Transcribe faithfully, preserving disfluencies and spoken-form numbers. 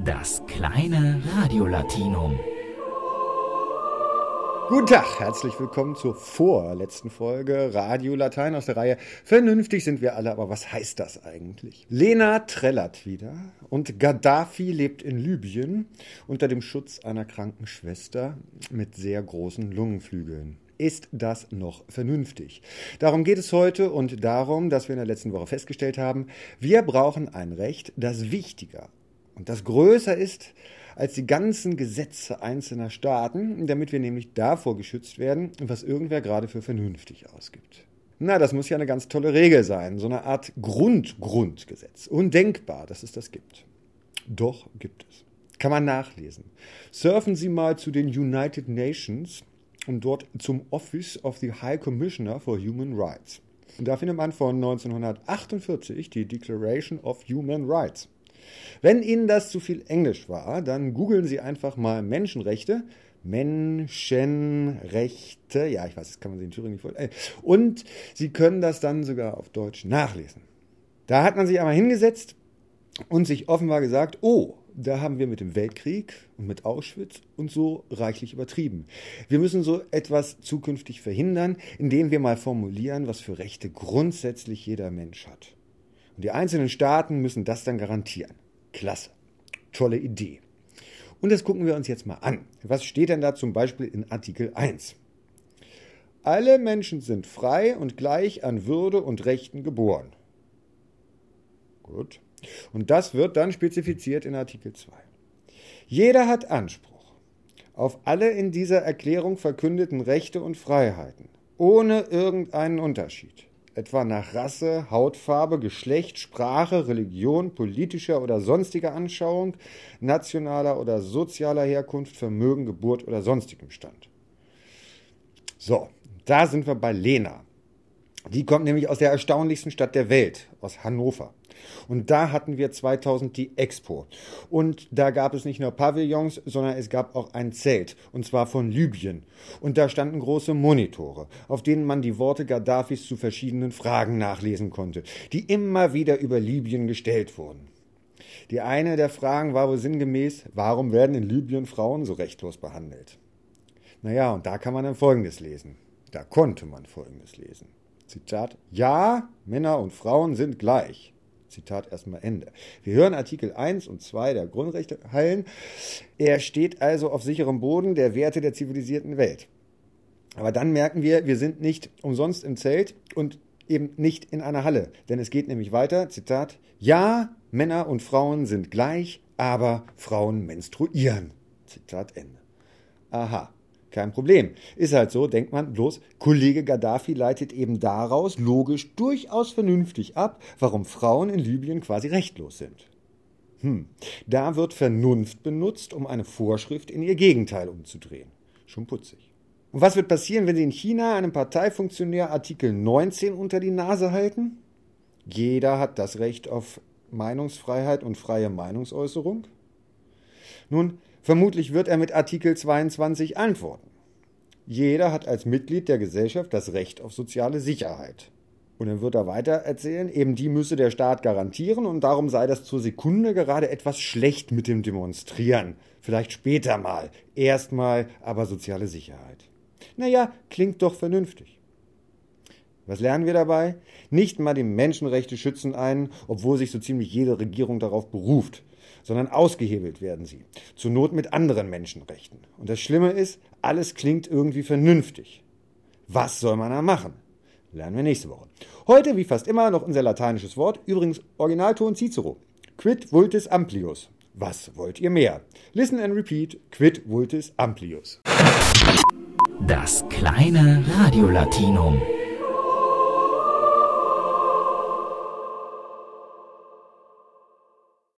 Das kleine Radio-Latinum. Guten Tag, herzlich willkommen zur vorletzten Folge Radio Latein aus der Reihe Vernünftig sind wir alle, aber was heißt das eigentlich? Lena trällert wieder und Gaddafi lebt in Libyen unter dem Schutz einer kranken Schwester mit sehr großen Lungenflügeln. Ist das noch vernünftig? Darum geht es heute und darum, dass wir in der letzten Woche festgestellt haben, wir brauchen ein Recht, das wichtiger und das größer ist als die ganzen Gesetze einzelner Staaten, damit wir nämlich davor geschützt werden, was irgendwer gerade für vernünftig ausgibt. Na, das muss ja eine ganz tolle Regel sein, so eine Art Grund-Grundgesetz. Undenkbar, dass es das gibt. Doch gibt es. Kann man nachlesen. Surfen Sie mal zu den United Nations und dort zum Office of the High Commissioner for Human Rights. Und da findet man von neunzehnhundertachtundvierzig die Declaration of Human Rights. Wenn Ihnen das zu viel Englisch war, dann googeln Sie einfach mal Menschenrechte. Menschenrechte, ja, ich weiß, das kann man sich in Thüringen nicht vorstellen. Und Sie können das dann sogar auf Deutsch nachlesen. Da hat man sich einmal hingesetzt und sich offenbar gesagt, oh, da haben wir mit dem Weltkrieg und mit Auschwitz und so reichlich übertrieben. Wir müssen so etwas zukünftig verhindern, indem wir mal formulieren, was für Rechte grundsätzlich jeder Mensch hat. Und die einzelnen Staaten müssen das dann garantieren. Klasse. Tolle Idee. Und das gucken wir uns jetzt mal an. Was steht denn da zum Beispiel in Artikel eins? Alle Menschen sind frei und gleich an Würde und Rechten geboren. Gut. Und das wird dann spezifiziert in Artikel zwei. Jeder hat Anspruch auf alle in dieser Erklärung verkündeten Rechte und Freiheiten, ohne irgendeinen Unterschied. Etwa nach Rasse, Hautfarbe, Geschlecht, Sprache, Religion, politischer oder sonstiger Anschauung, nationaler oder sozialer Herkunft, Vermögen, Geburt oder sonstigem Stand. So, da sind wir bei Lena. Die kommt nämlich aus der erstaunlichsten Stadt der Welt, aus Hannover. Und da hatten wir zweitausend die Expo. Und da gab es nicht nur Pavillons, sondern es gab auch ein Zelt, und zwar von Libyen. Und da standen große Monitore, auf denen man die Worte Gaddafis zu verschiedenen Fragen nachlesen konnte, die immer wieder über Libyen gestellt wurden. Die eine der Fragen war wohl sinngemäß, warum werden in Libyen Frauen so rechtlos behandelt? Naja, und da kann man dann Folgendes lesen. Da konnte man Folgendes lesen. Zitat, ja, Männer und Frauen sind gleich. Zitat erstmal Ende. Wir hören Artikel eins und zwei der Grundrechte heilen. Er steht also auf sicherem Boden der Werte der zivilisierten Welt. Aber dann merken wir, wir sind nicht umsonst im Zelt und eben nicht in einer Halle. Denn es geht nämlich weiter, Zitat, ja, Männer und Frauen sind gleich, aber Frauen menstruieren. Zitat Ende. Aha. Kein Problem. Ist halt so, denkt man bloß, Kollege Gaddafi leitet eben daraus logisch durchaus vernünftig ab, warum Frauen in Libyen quasi rechtlos sind. Hm, da wird Vernunft benutzt, um eine Vorschrift in ihr Gegenteil umzudrehen. Schon putzig. Und was wird passieren, wenn Sie in China einem Parteifunktionär Artikel neunzehn unter die Nase halten? Jeder hat das Recht auf Meinungsfreiheit und freie Meinungsäußerung. Nun, vermutlich wird er mit Artikel zweiundzwanzig antworten. Jeder hat als Mitglied der Gesellschaft das Recht auf soziale Sicherheit. Und dann wird er weiter erzählen, eben die müsse der Staat garantieren und darum sei das zur Sekunde gerade etwas schlecht mit dem Demonstrieren. Vielleicht später mal, erstmal aber soziale Sicherheit. Naja, klingt doch vernünftig. Was lernen wir dabei? Nicht mal die Menschenrechte schützen einen, obwohl sich so ziemlich jede Regierung darauf beruft, sondern ausgehebelt werden sie, zur Not mit anderen Menschenrechten. Und das Schlimme ist, alles klingt irgendwie vernünftig. Was soll man da machen? Lernen wir nächste Woche. Heute, wie fast immer, noch unser lateinisches Wort, übrigens Originalton Cicero. Quid vultis amplius. Was wollt ihr mehr? Listen and repeat, quid vultis amplius. Das kleine Radio-Latinum.